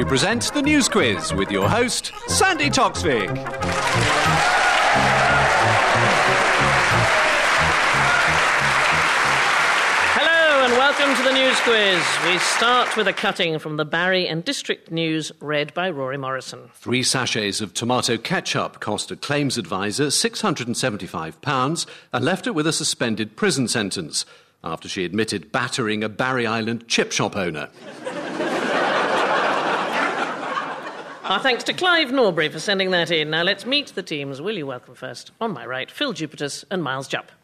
we present the News Quiz with your host, Sandy Toksvig. Hello and welcome to the News Quiz. We start with a cutting from the Barry and District News read by Rory Morrison. 3 sachets of tomato ketchup cost a claims advisor £675 and left her with a suspended prison sentence after she admitted battering a Barry Island chip shop owner. Our thanks to Clive Norbury for sending that in. Now let's meet the teams. Will you welcome first, on my right, Phil Jupitus and Miles Jupp.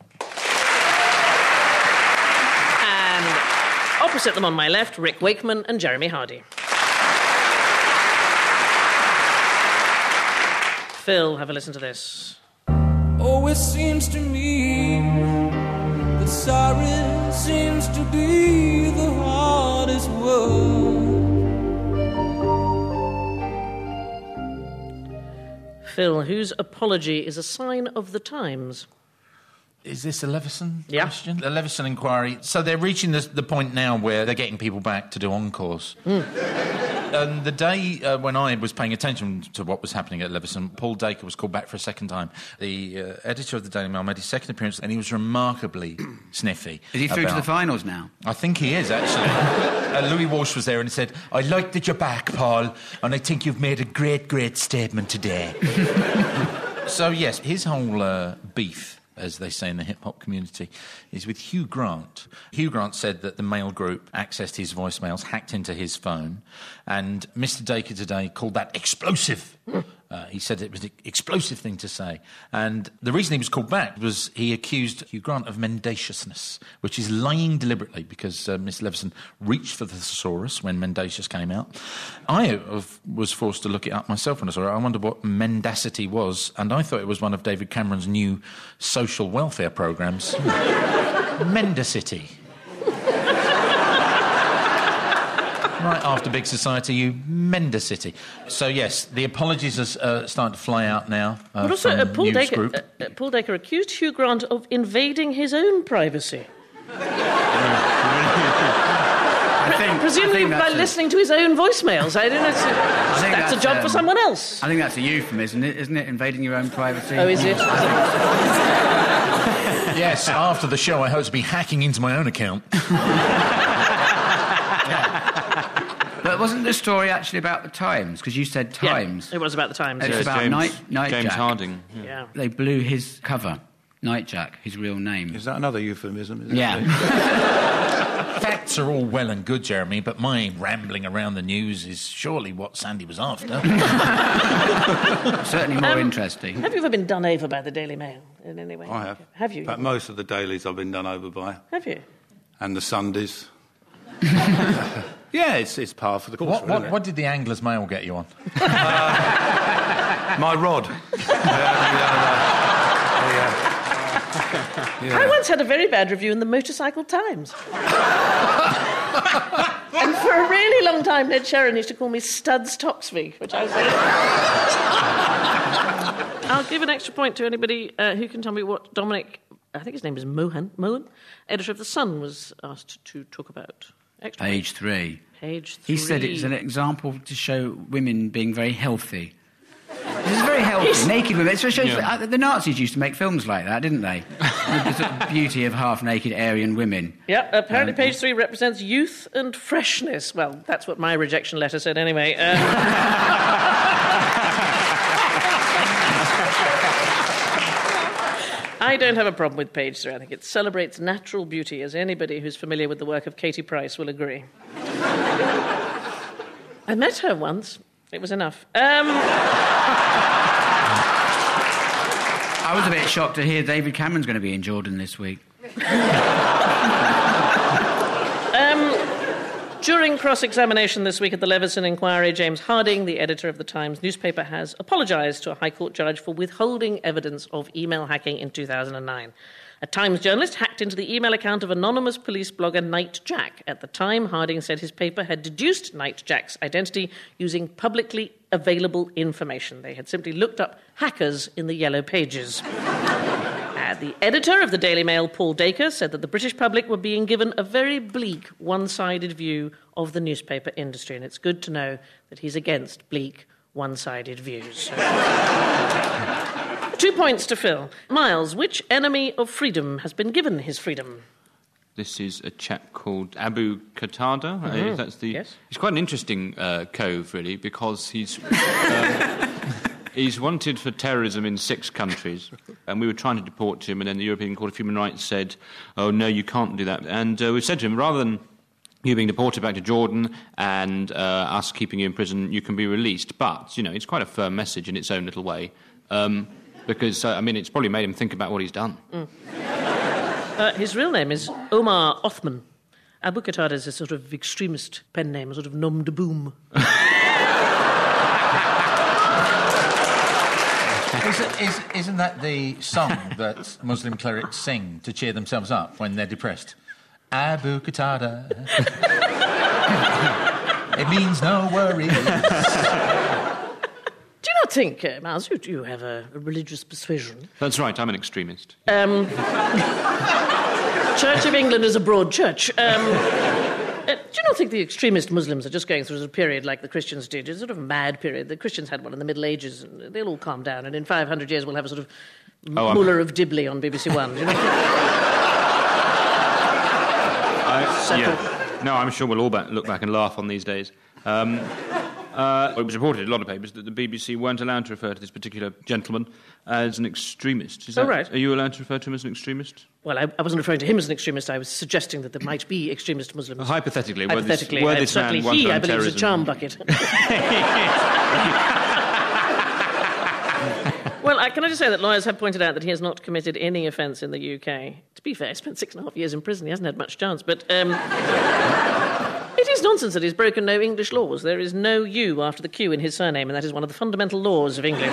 And opposite them on my left, Rick Wakeman and Jeremy Hardy. Phil, have a listen to this. Oh, it seems to me that sorry seems to be the hardest word. Phil, whose apology is a sign of the times? Is this a Leveson Yeah. question? A Leveson inquiry. So they're reaching the point now where they're getting people back to do encores. And the day when I was paying attention to what was happening at Leveson, Paul Dacre was called back for a second time. The editor of the Daily Mail made his second appearance and he was remarkably sniffy. Is he through to the finals now? I think he is, actually. Louis Walsh was there and he said, "I like that you're back, Paul, and I think you've made a great, great statement today." So, yes, his whole beef, as they say in the hip-hop community, is with Hugh Grant. Hugh Grant said that the Mail Group accessed his voicemails, hacked into his phone, and Mr Dacre today called that explosive. He said it was an explosive thing to say. And the reason he was called back was he accused Hugh Grant of mendaciousness, which is lying deliberately because Miss Leveson reached for the thesaurus when mendacious came out. I was forced to look it up myself when I saw it. I wondered what mendacity was, and I thought it was one of David Cameron's new social welfare programmes. Mendacity. Right after Big Society, you Mendacity. So, yes, the apologies are starting to fly out now But also, from News Group. Paul Dacre accused Hugh Grant of invading his own privacy. Presumably by listening to his own voicemails. I don't know. That's a job for someone else. I think that's a euphemism, isn't it? Invading your own privacy. Oh, is it? Yes, after the show, I hope to be hacking into my own account. But wasn't the story actually about the Times? Because you said Times. Yeah, it was about the Times. It's about Nightjack. James Harding. Yeah. They blew his cover. Nightjack, his real name. Is that another euphemism? Is it? Yeah. Facts are all well and good, Jeremy, but my rambling around the news is surely what Sandy was after. Certainly more interesting. Have you ever been done over by the Daily Mail in any way? I have. Have you? But most of the dailies I've been done over by. Have you? And the Sundays. Yeah, it's par for the course. What did the Angler's Mail get you on? My rod. I once had a very bad review in the Motorcycle Times. And for a really long time, Ned Sherrin used to call me Studs Toksvig, which I was very... I'll give an extra point to anybody who can tell me what Dominic, I think his name is Mohan, editor of The Sun, was asked to talk about. Extra Page 3. Page 3. He said it's an example to show women being very healthy. This is very healthy, naked women. It shows, the Nazis used to make films like that, didn't they? The sort of beauty of half-naked Aryan women. Yeah, apparently page 3 represents youth and freshness. Well, that's what my rejection letter said anyway. I don't have a problem with page 3. I think it celebrates natural beauty, as anybody who's familiar with the work of Katie Price will agree. I met her once. It was enough. I was a bit shocked to hear David Cameron's going to be in Jordan this week. During cross-examination this week at the Leveson inquiry, James Harding, the editor of the Times newspaper, has apologised to a High Court judge for withholding evidence of email hacking in 2009. A Times journalist hacked into the email account of anonymous police blogger Nightjack. At the time, Harding said his paper had deduced Nightjack's identity using publicly available information. They had simply looked up hackers in the yellow pages. The editor of the Daily Mail, Paul Dacre, said that the British public were being given a very bleak, one-sided view of the newspaper industry, and it's good to know that he's against bleak, one-sided views. 2 points to Phil. Miles, which enemy of freedom has been given his freedom? This is a chap called Abu Qatada. That's the. Yes. He's quite an interesting cove, really, because he's wanted for terrorism in 6 countries, and we were trying to deport him, and then the European Court of Human Rights said, "Oh no, you can't do that." And we said to him, rather than you being deported back to Jordan and us keeping you in prison, you can be released. But it's quite a firm message in its own little way, because it's probably made him think about what he's done. His real name is Omar Othman. Abu Qatada is a sort of extremist pen name, a sort of nom de boom. Isn't that the song that Muslim clerics sing to cheer themselves up when they're depressed? Abu Qatada. It means no worries. Do you not think, Miles, you have a religious persuasion? That's right, I'm an extremist. Church of England is a broad church. Do you not think the extremist Muslims are just going through a period like the Christians did? It's a sort of a mad period. The Christians had one in the Middle Ages, and they'll all calm down, and in 500 years we'll have a sort of Muller of Dibley on BBC One. Do you know? No, I'm sure we'll all look back and laugh on these days. It was reported in a lot of papers that the BBC weren't allowed to refer to this particular gentleman as an extremist. Right. Are you allowed to refer to him as an extremist? Well, I wasn't referring to him as an extremist. I was suggesting that there might be extremist Muslims. Hypothetically, were this certainly man he, I terrorism. believe, is a charm bucket. Well, can I just say that lawyers have pointed out that he has not committed any offence in the UK. To be fair, he spent 6.5 years in prison. He hasn't had much chance, but... It is nonsense that he's broken no English laws. There is no U after the Q in his surname, and that is one of the fundamental laws of English.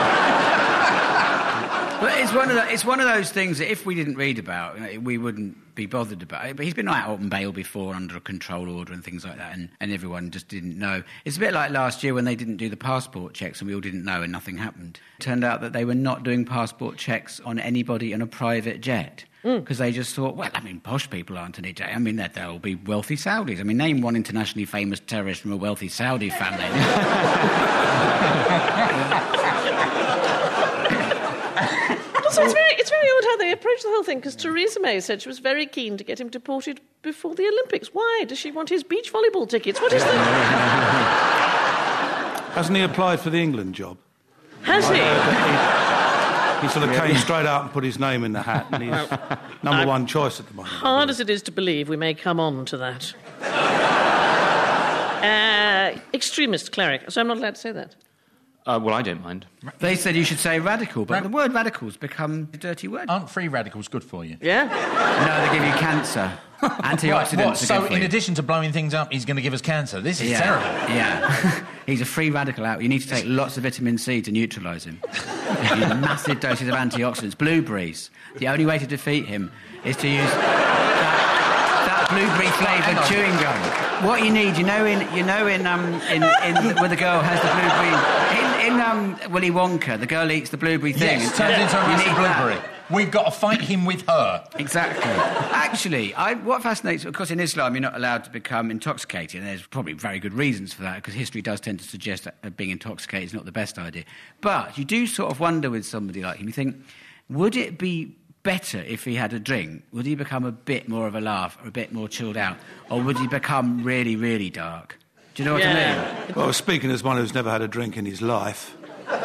But it's one of those things that if we didn't read about, we wouldn't be bothered about it. But he's been out on bail before under a control order and things like that, and everyone just didn't know. It's a bit like last year when they didn't do the passport checks and we all didn't know and nothing happened. It turned out that they were not doing passport checks on anybody in a private jet. Because they just thought, posh people aren't any day. They'll be wealthy Saudis. Name one internationally famous terrorist from a wealthy Saudi family. Also, it's very odd how they approach the whole thing, because Theresa May said she was very keen to get him deported before the Olympics. Why? Does she want his beach volleyball tickets? What is that? Hasn't he applied for the England job? Has he? He sort of came straight out and put his name in the hat, and he's number one choice at the moment. Hard as it is to believe, we may come on to that. Extremist cleric. So I'm not allowed to say that. Well, I don't mind. They said you should say radical, but the word radical's become a dirty word. Aren't free radicals good for you? Yeah? No, they give you cancer. Antioxidants are So good for in you. addition to blowing things up, he's going to give us cancer. This is terrible. Yeah. He's a free radical out. You need to take lots of vitamin C to neutralise him. You need massive doses of antioxidants. Blueberries. The only way to defeat him is to use that blueberry-flavoured chewing gum. What you need, where the girl has the blueberry... In Willy Wonka, the girl eats the blueberry thing. Yes, turns into a massive blueberry. That. We've got to fight him with her. Exactly. Actually, what fascinates... Of course, in Islam, you're not allowed to become intoxicated, and there's probably very good reasons for that, because history does tend to suggest that being intoxicated is not the best idea. But you do sort of wonder with somebody like him, you think, would it be better if he had a drink? Would he become a bit more of a laugh, or a bit more chilled out? Or would he become really, really dark? Do you know what I mean? Well, speaking as one who's never had a drink in his life...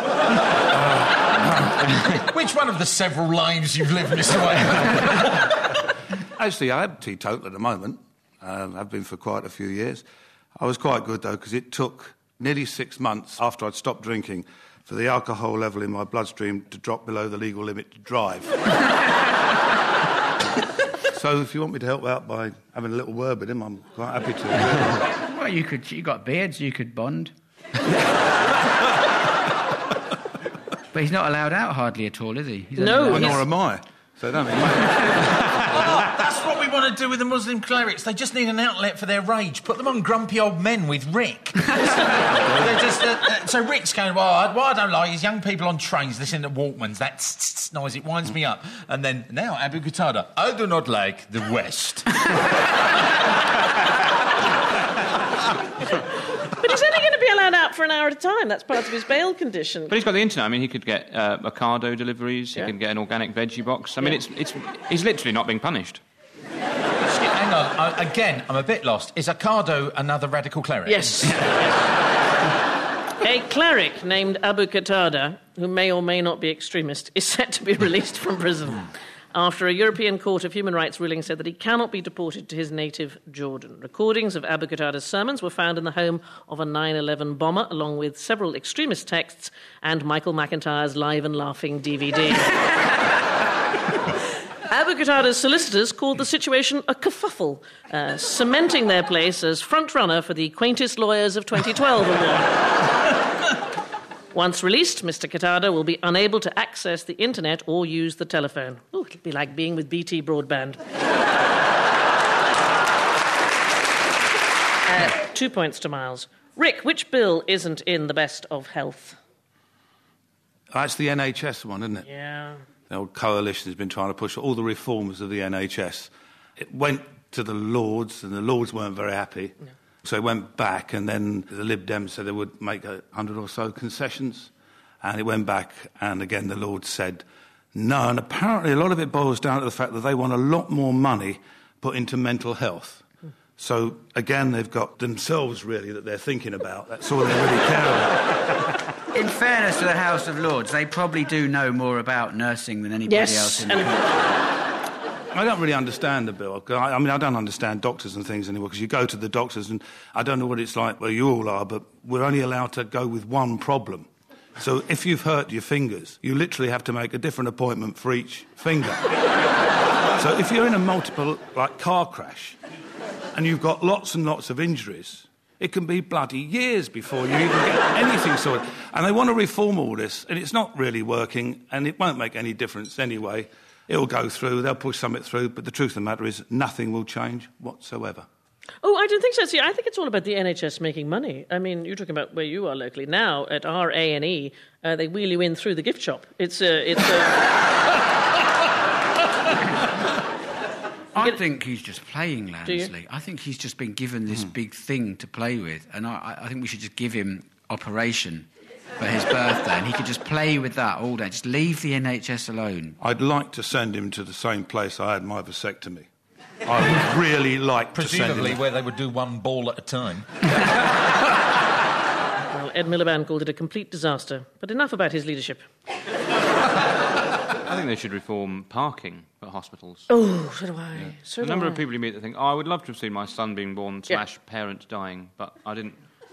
Which one of the several lives you've lived, Mr. Wayne? Actually, I have teetotal at the moment. I've been for quite a few years. I was quite good, though, because it took nearly 6 months after I'd stopped drinking for the alcohol level in my bloodstream to drop below the legal limit to drive. So if you want me to help out by having a little word with him, I'm quite happy to. Well, you got beards, you could bond. But he's not allowed out hardly at all, is he? No. Well, nor am I. So don't That's what we want to do with the Muslim clerics. They just need an outlet for their rage. Put them on Grumpy Old Men with Rick. So Rick's going, what I don't like is young people on trains listening to Walkmans. That noise, it winds me up. And then, now, Abu Qatada, I do not like the West. But he's only going to be allowed out for an hour at a time. That's part of his bail condition. But he's got the internet. I mean, he could get Ocado deliveries. He could get an organic veggie box. I mean, he's literally not being punished. Hang on, again, I'm a bit lost. Is Ocado another radical cleric? Yes. A cleric named Abu Qatada, who may or may not be extremist, is set to be released from prison after a European Court of Human Rights ruling said that he cannot be deported to his native Jordan. Recordings of Abu Qatada's sermons were found in the home of a 9/11 bomber, along with several extremist texts and Michael McIntyre's Live and Laughing DVD. Abu Qatada's solicitors called the situation a kerfuffle, cementing their place as front-runner for the Quaintest Lawyers of 2012 award. Once released, Mr. Qatada will be unable to access the internet or use the telephone. Oh, it'll be like being with BT Broadband. 2 points to Miles. Rick, which bill isn't in the best of health? That's the NHS one, isn't it? Yeah. The old coalition has been trying to push all the reforms of the NHS. It went to the Lords, and the Lords weren't very happy. No. So it went back, and then the Lib Dems said they would make 100 or so concessions. And it went back, and again the Lords said no. And apparently a lot of it boils down to the fact that they want a lot more money put into mental health. So, again, they've got themselves, really, that they're thinking about. That's all they really care about. In fairness to the House of Lords, they probably do know more about nursing than anybody else in the country. I don't really understand the bill. I mean, I don't understand doctors and things anymore, because you go to the doctors, and I don't know what it's like where you all are, but we're only allowed to go with one problem. So if you've hurt your fingers, you literally have to make a different appointment for each finger. So if you're in a multiple, car crash, and you've got lots and lots of injuries, it can be bloody years before you even get anything sorted. And they want to reform all this, and it's not really working, and it won't make any difference anyway. It'll go through, they'll push something through, but the truth of the matter is nothing will change whatsoever. Oh, I don't think so. See, I think it's all about the NHS making money. I mean, you're talking about where you are locally. Now, at our A&E, they wheel you in through the gift shop. I think he's just playing, Lansley. I think he's just been given this big thing to play with, and I think we should just give him Operation for his birthday, and he could just play with that all day. Just leave the NHS alone. I'd like to send him to the same place I had my vasectomy. I would really like to send him. Presumably where they would do one ball at a time. Well, Ed Miliband called it a complete disaster, but enough about his leadership. I think they should reform parking at hospitals. Oh, so do I. Yeah. So the number of people you meet that think, I would love to have seen my son being born / parent dying, but I didn't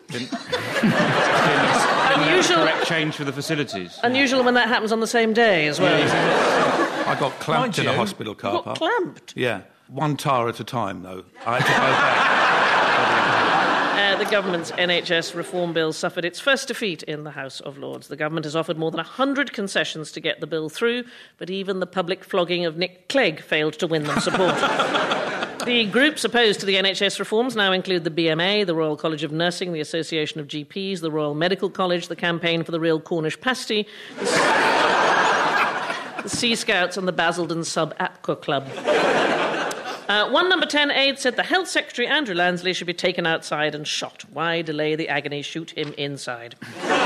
unusual correct change for the facilities. Unusual when that happens on the same day as well. Yeah. I got clamped in a hospital car park. Clamped? Yeah. One tire at a time, though. I had to go back. The government's NHS reform bill suffered its first defeat in the House of Lords. The government has offered more than 100 concessions to get the bill through, but even the public flogging of Nick Clegg failed to win them support. The groups opposed to the NHS reforms now include the BMA, the Royal College of Nursing, the Association of GPs, the Royal Medical College, the Campaign for the Real Cornish Pasty, the Sea Scouts and the Basildon Sub-APCA Club. One Number 10 aide said the Health Secretary, Andrew Lansley, should be taken outside and shot. Why delay the agony? Shoot him inside.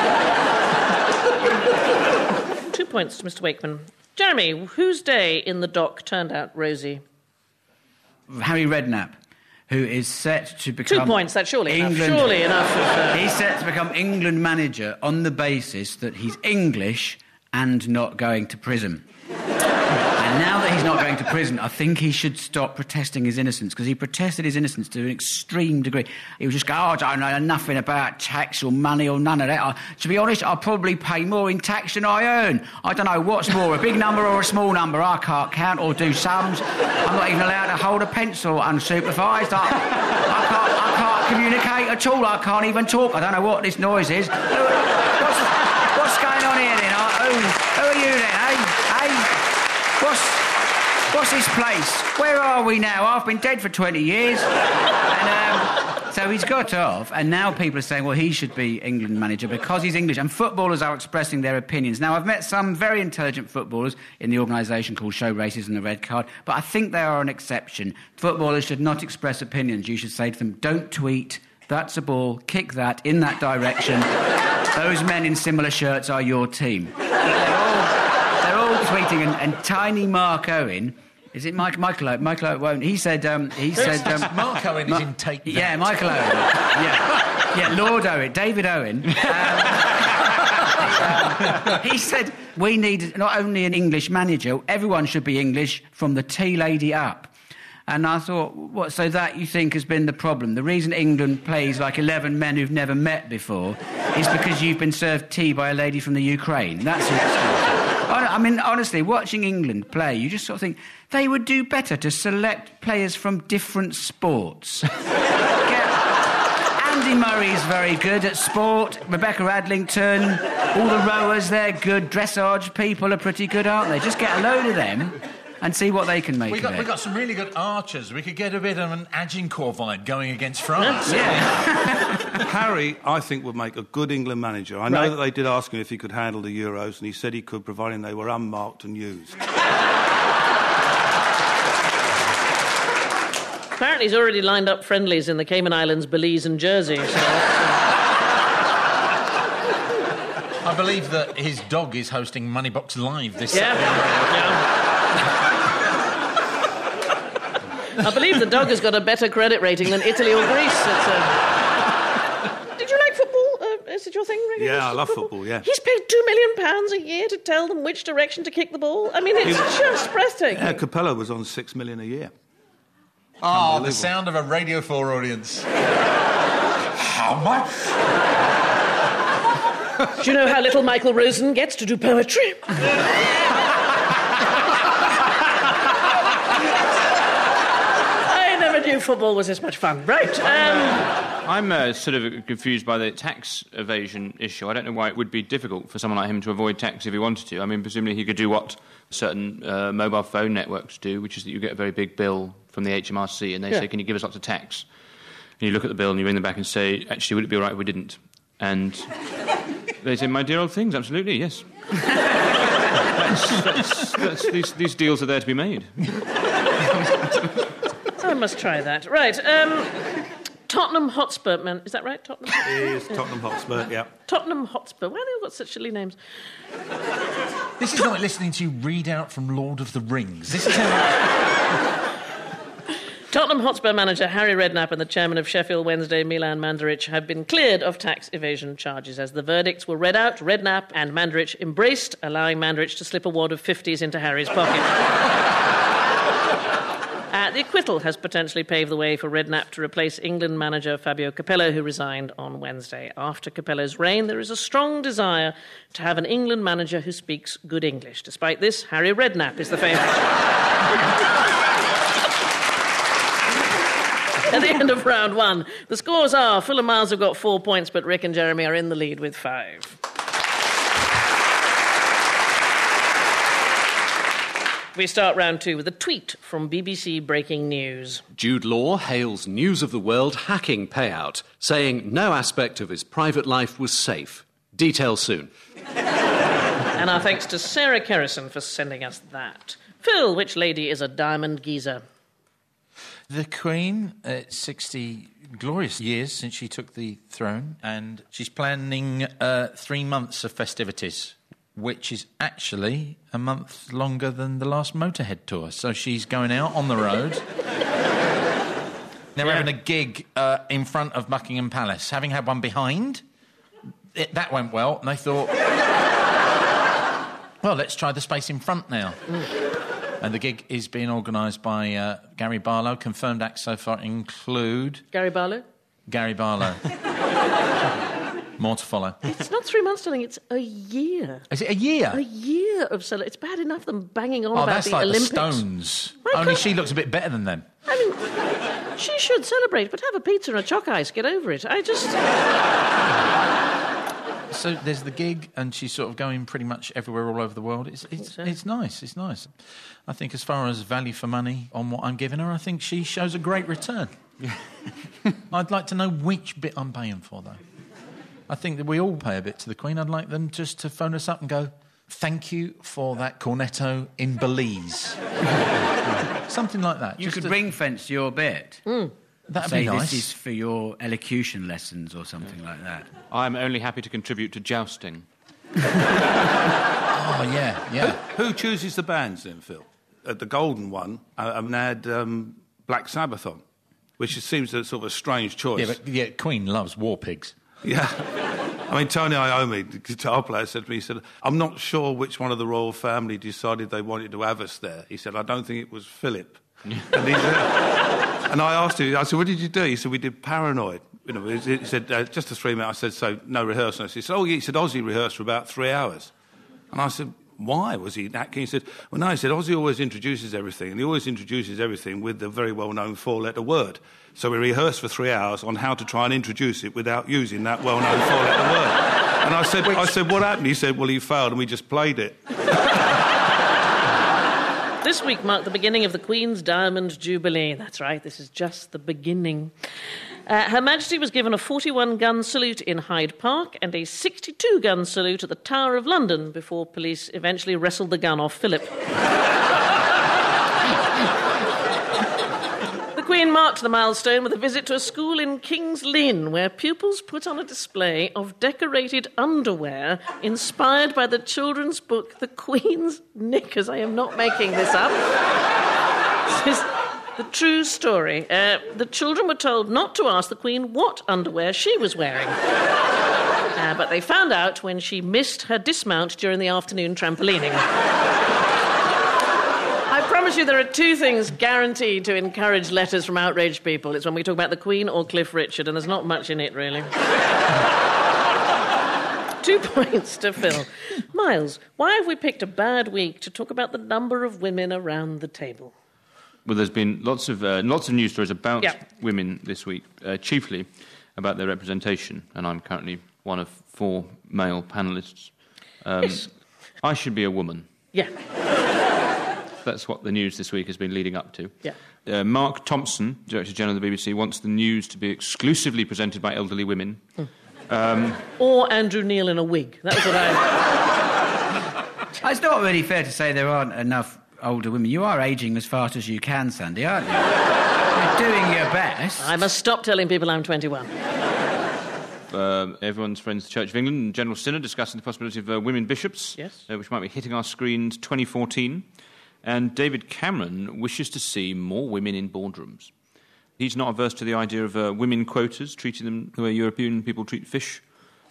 2 points to Mr. Wakeman. Jeremy, whose day in the dock turned out rosy? Harry Redknapp, who is set to become... 2 points, that's surely enough. He's set to become England manager on the basis that he's English and not going to prison. And now that he's not going to prison, I think he should stop protesting his innocence, because he protested his innocence to an extreme degree. He would just go, I don't know nothing about tax or money or none of that. To be honest, I probably pay more in tax than I earn. I don't know what's more, a big number or a small number. I can't count or do sums. I'm not even allowed to hold a pencil unsupervised. I can't communicate at all. I can't even talk. I don't know what this noise is. What's going on here then? Who are you then, eh? What's this place? Where are we now? I've been dead for 20 years. And, so he's got off, and now people are saying, well, he should be England manager because he's English. And footballers are expressing their opinions. Now, I've met some very intelligent footballers in the organisation called Show Races and the Red Card, but I think they are an exception. Footballers should not express opinions. You should say to them, don't tweet, that's a ball, kick that, in that direction. Those men in similar shirts are your team. They're all tweeting, and tiny Mark Owen... Is it Michael Owen? Michael Owen won't. He said... Mark Owen is in Take That. Yeah, Michael Owen. Yeah, Lord Owen. David Owen. He said, we need not only an English manager, everyone should be English from the tea lady up. And I thought, what, so that you think has been the problem? The reason England plays like 11 men who've never met before is because you've been served tea by a lady from the Ukraine. That's the excuse. I mean, honestly, watching England play, you just sort of think they would do better to select players from different sports. Andy Murray's very good at sport. Rebecca Adlington, all the rowers, they're good. Dressage people are pretty good, aren't they? Just get a load of them and see what they can make of it. We got some really good archers. We could get a bit of an Agincourt vibe going against France. Yeah. Harry, I think, would make a good England manager. I know that they did ask him if he could handle the Euros, and he said he could, providing they were unmarked and used. Apparently he's already lined up friendlies in the Cayman Islands, Belize and Jersey. So... I believe that his dog is hosting Moneybox Live this Saturday. Yeah. I believe the dog has got a better credit rating than Italy or Greece. Did you like football? Is it your thing? Yeah, I love football, yeah. He's paid £2 million a year to tell them which direction to kick the ball. I mean, it's just breathtaking. Yeah, Capello was on $6 million a year. Oh, the sound of a Radio 4 audience. How much? Do you know how little Michael Rosen gets to do poetry? I never knew football was this much fun. Right. I'm sort of confused by the tax evasion issue. I don't know why it would be difficult for someone like him to avoid tax if he wanted to. I mean, presumably he could do what certain mobile phone networks do, which is that you get a very big bill from the HMRC and they say, can you give us lots of tax? And you look at the bill and you ring them back and say, actually, would it be all right if we didn't? And they say, my dear old things, absolutely, yes. These deals are there to be made. I must try that. Right. Tottenham Hotspur, man. Is that right? Tottenham? It is Tottenham Hotspur, yeah. Tottenham Hotspur. Why have they all got such silly names? This is like listening to you read out from Lord of the Rings. This is how... Tottenham Hotspur manager Harry Redknapp and the chairman of Sheffield Wednesday, Milan Mandaric, have been cleared of tax evasion charges. As the verdicts were read out, Redknapp and Mandaric embraced, allowing Mandaric to slip a wad of 50s into Harry's pocket. The acquittal has potentially paved the way for Redknapp to replace England manager Fabio Capello, who resigned on Wednesday. After Capello's reign, there is a strong desire to have an England manager who speaks good English. Despite this, Harry Redknapp is the favourite. At the end of round one, the scores are Phil and Miles have got 4 points, but Rick and Jeremy are in the lead with 5. We start round 2 with a tweet from BBC Breaking News. Jude Law hails News of the World hacking payout, saying no aspect of his private life was safe. Details soon. And our thanks to Sarah Kerrison for sending us that. Phil, which lady is a diamond geezer? The Queen, 60 glorious years since she took the throne, and she's planning 3 months of festivities, which is actually a month longer than the last Motorhead tour. So she's going out on the road. They're having a gig in front of Buckingham Palace, having had one behind. That went well, and they thought, well, let's try the space in front now. And the gig is being organised by Gary Barlow. Confirmed acts so far include... Gary Barlow? Gary Barlow. More to follow. It's not 3 months, darling, it's a year. Is it a year? A year of celebration. It's bad enough them banging on about that's the like Olympics. The Stones. Only she looks a bit better than them. I mean, she should celebrate, but have a pizza and a choc ice. Get over it. So there's the gig, and she's sort of going pretty much everywhere all over the world. It's nice. It's nice. I think as far as value for money on what I'm giving her, I think she shows a great return. I'd like to know which bit I'm paying for, though. I think that we all pay a bit to the Queen. I'd like them just to phone us up and go, thank you for that cornetto in Belize. Something like that. You could ring-fence your bit. That'd Say be nice. this is for your elocution lessons or something like that. I'm only happy to contribute to jousting. Oh, yeah. Who chooses the bands then, Phil? At the Golden one, they had Black Sabbath on, which seems a sort of a strange choice. Queen loves War Pigs. Yeah. I mean, Tony Iommi, the guitar player, said to me, he said, I'm not sure which one of the royal family decided they wanted to have us there. He said, I don't think it was Philip. And I asked him, I said, what did you do? He said, we did Paranoid. You know, he said, just a 3 minute. I said, so no rehearsal. He said, he said, Ozzy rehearsed for about 3 hours. And I said, why? Was he that keen? He said, well, no, he said, Ozzy always introduces everything, and he always introduces everything with the very well-known 4-letter word. So we rehearsed for 3 hours on how to try and introduce it without using that well-known 4-letter word. And I said, what happened? He said, well, he failed, and we just played it. This week marked the beginning of the Queen's Diamond Jubilee. That's right, this is just the beginning. Her Majesty was given a 41-gun salute in Hyde Park and a 62-gun salute at the Tower of London before police eventually wrestled the gun off Philip. The Queen marked the milestone with a visit to a school in King's Lynn, where pupils put on a display of decorated underwear inspired by the children's book The Queen's Knickers. I am not making this up. This is the true story. The children were told not to ask the Queen what underwear she was wearing. But they found out when she missed her dismount during the afternoon trampolining. I promise you there are two things guaranteed to encourage letters from outraged people. It's when we talk about the Queen or Cliff Richard, and there's not much in it, really. 2 points to Phil. Miles, why have we picked a bad week to talk about the number of women around the table? Well, there's been lots of news stories about women this week, chiefly about their representation, and I'm currently one of 4 male panellists. Yes. I should be a woman. Yeah. That's what the news this week has been leading up to. Yeah. Mark Thompson, Director General of the BBC, wants the news to be exclusively presented by elderly women. Or Andrew Neil in a wig. That was what It's not really fair to say there aren't enough older women. You are ageing as fast as you can, Sandy, aren't you? You're doing your best. I must stop telling people I'm 21. Everyone's friends, the Church of England and General Synod discussing the possibility of women bishops, Yes. Which might be hitting our screens 2014. And David Cameron wishes to see more women in boardrooms. He's not averse to the idea of women quotas, treating them the way European people treat fish.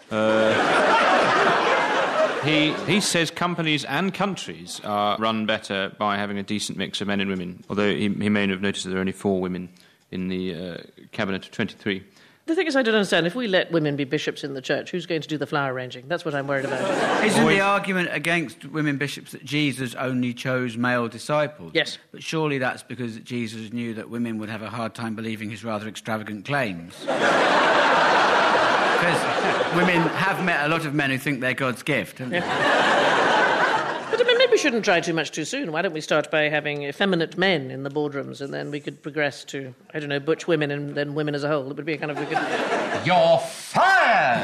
He says companies and countries are run better by having a decent mix of men and women, although he may have noticed that there are only 4 women in the cabinet of 23. The thing is, I don't understand. If we let women be bishops in the church, who's going to do the flower arranging? That's what I'm worried about. Isn't the argument against women bishops that Jesus only chose male disciples? Yes. But surely that's because Jesus knew that women would have a hard time believing his rather extravagant claims. Because women have met a lot of men who think they're God's gift, haven't they? But I mean, maybe we shouldn't try too much too soon. Why don't we start by having effeminate men in the boardrooms, and then we could progress to, I don't know, butch women and then women as a whole. It would be a kind of a good... You're fired!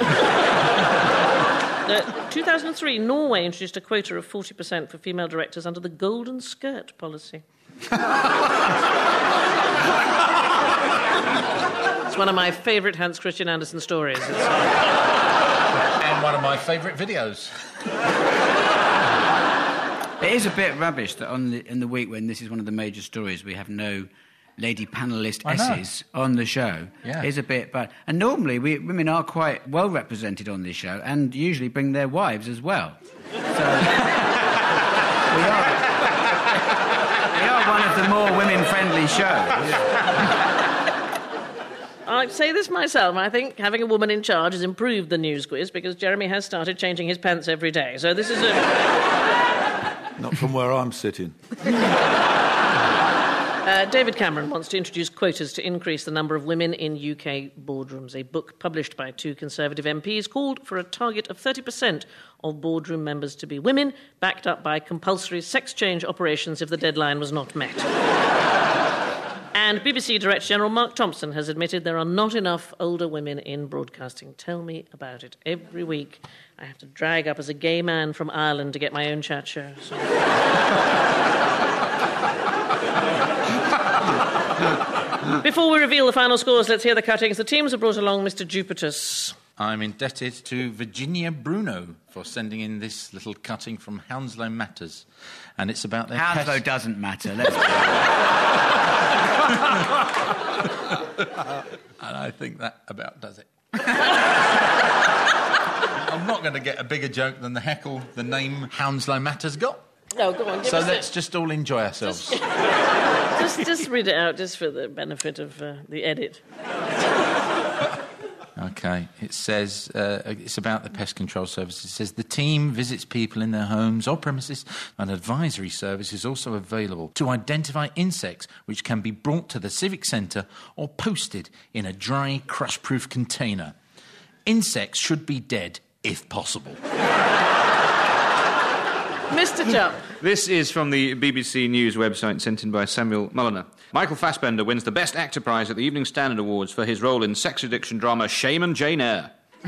2003, Norway introduced a quota of 40% for female directors under the golden skirt policy. It's one of my favourite Hans Christian Andersen stories. And one of my favourite videos. It is a bit rubbish that in the week when this is one of the major stories, we have no lady panellist on the show. Yeah. It is a bit bad. And normally women are quite well represented on this show and usually bring their wives as well. So we are one of the more women-friendly shows. I say this myself. I think having a woman in charge has improved the news quiz because Jeremy has started changing his pants every day. So this is a... Not from where I'm sitting. David Cameron wants to introduce quotas to increase the number of women in UK boardrooms. A book published by 2 Conservative MPs called for a target of 30% of boardroom members to be women, backed up by compulsory sex change operations if the deadline was not met. And BBC Director General Mark Thompson has admitted there are not enough older women in broadcasting. Tell me about it. Every week I have to drag up as a gay man from Ireland to get my own chat show. So. Before we reveal the final scores, let's hear the cuttings. The teams have brought along Mr. Jupitus. I'm indebted to Virginia Bruno for sending in this little cutting from Hounslow Matters. And it's about their Hounslow doesn't matter, let's go. And I think that about does it. I'm not going to get a bigger joke than the heckle the name Hounslow Matters got. No, go on. So let's just all enjoy ourselves. Just read it out, just for the benefit of the edit. OK, it says, it's about the Pest Control Service. It says, the team visits people in their homes or premises. An advisory service is also available to identify insects which can be brought to the Civic Centre or posted in a dry, crush-proof container. Insects should be dead, if possible. Mr. Jupp. This is from the BBC News website, sent in by Samuel Mulliner. Michael Fassbender wins the Best Actor prize at the Evening Standard Awards for his role in sex addiction drama Shame and Jane Eyre.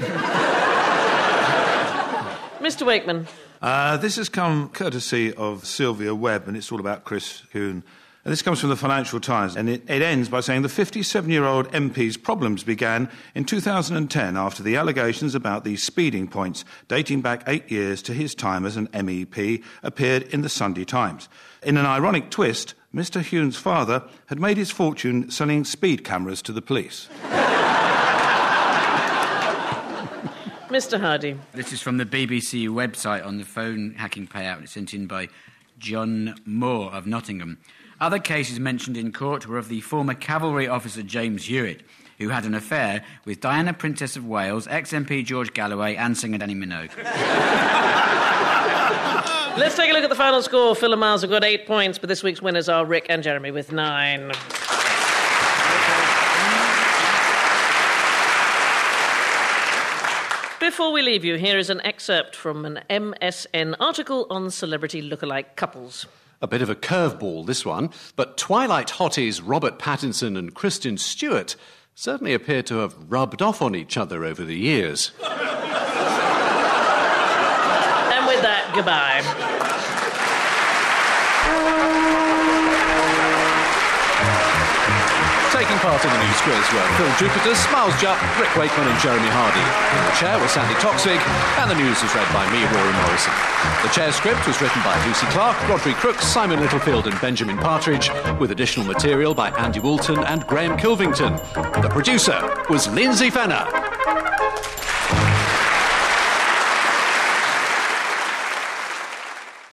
Mr. Wakeman. This has come courtesy of Sylvia Webb, and it's all about Chris Huhne. And this comes from the Financial Times, and it ends by saying the 57-year-old MP's problems began in 2010 after the allegations about the speeding points, dating back 8 years to his time as an MEP, appeared in the Sunday Times. In an ironic twist, Mr. Huhne's father had made his fortune selling speed cameras to the police. Mr. Hardy. This is from the BBC website on the phone hacking payout. It's sent in by John Moore of Nottingham. Other cases mentioned in court were of the former cavalry officer James Hewitt, who had an affair with Diana, Princess of Wales, ex-MP George Galloway and singer Danny Minogue. Let's take a look at the final score. Phil and Miles have got 8 points, but this week's winners are Rick and Jeremy with 9. Before we leave you, here is an excerpt from an MSN article on celebrity lookalike couples. A bit of a curveball, this one, but Twilight hotties Robert Pattinson and Kristen Stewart certainly appear to have rubbed off on each other over the years. And with that, goodbye. Taking part in the news quiz were Phil Jupitus, Miles Jupp, Rick Wakeman and Jeremy Hardy. In the chair was Sandy Toksvig, and the news was read by me, Rory Morrison. The chair script was written by Lucy Clark, Rodri Crooks, Simon Littlefield and Benjamin Partridge, with additional material by Andy Woolton and Graham Kilvington. The producer was Lindsay Fenner.